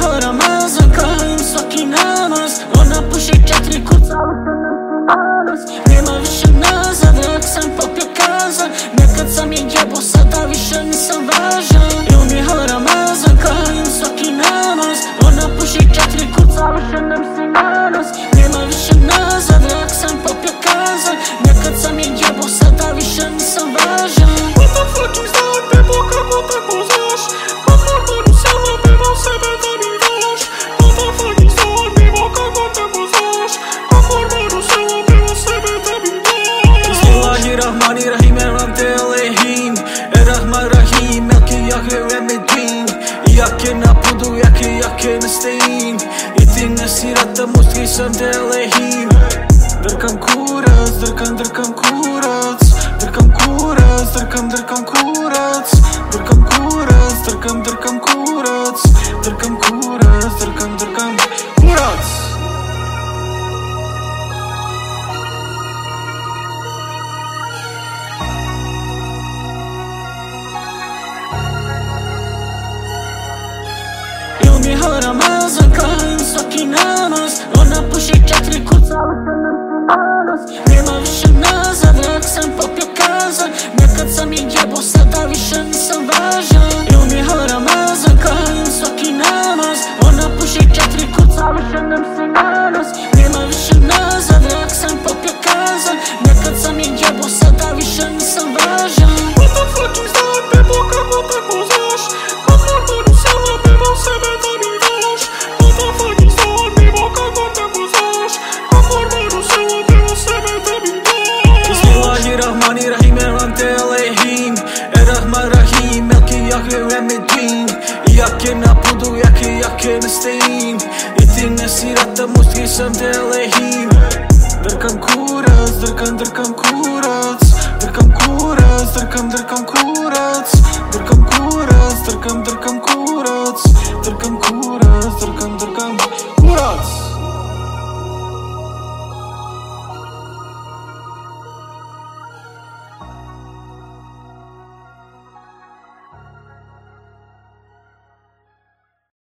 miho Ramazan, klanjam svaki namaz. Ona puši 4 kuca, ali se nam nanos. Nema više nazad, jak sam popio kazan. Nekad sam je jebo, sada više nisam važan. Miho Ramazan, klanjam svaki namaz. Ona puši 4 kuca, ali se nam nanos. Nema više nazad, jak sam popio kazan. Nekad sam je jebo, sada više nisam važan. What the fuck is that, bebo, kako tako znaš? Kako moram samo bebo sebe da mi daš? What the fuck is that, bebo, kako tako znaš? Kako moram samo bebo sebe da mi daš? Bismillahirrahmanirrahim, Elam te Elehim, Errahman Rahim, Elke Jahve Remedin. Jake na pudu, jake nestein. I ti ne sirata muski sam te Elehim. Drkam kurac, drkam kurac. Drkam kurac, drkam kurac. Drkam kurac, drkam kurac. Drkam kurac, drkam kurac. Miho Ramazan, klanjam svaki namaz. Ona puši 4 kuca, ali se nam nanos. Nema više nazad, jak sam popio kazan. Nekad sam je jebo, sada više nisam važan. Miho Ramazan, klanjam svaki namaz. Ona puši 4 kuca, ali se nam nanos. Nema više nazad, jak sam popio kazan. Nekad sam je jebo, sada više nisam važan. What the fuck is that, bebo, kako tako znaš? Kako moram samo bebo sebe da mi daš? What the fuck is that, bebo, kako tako znaš? Kako moram samo bebo sebe da mi daš? Bismillahirrahmanirrahim, Elam te Elehim, Errahman Rahim, Elke Jahve Remedin. Jake na pudu, jake nestein. I ti ne sirata muski sam te Elehim. Drkam kurac, drkam kurac. Drkam kurac, drkam kurac. Drkam kurac, drkam kurac.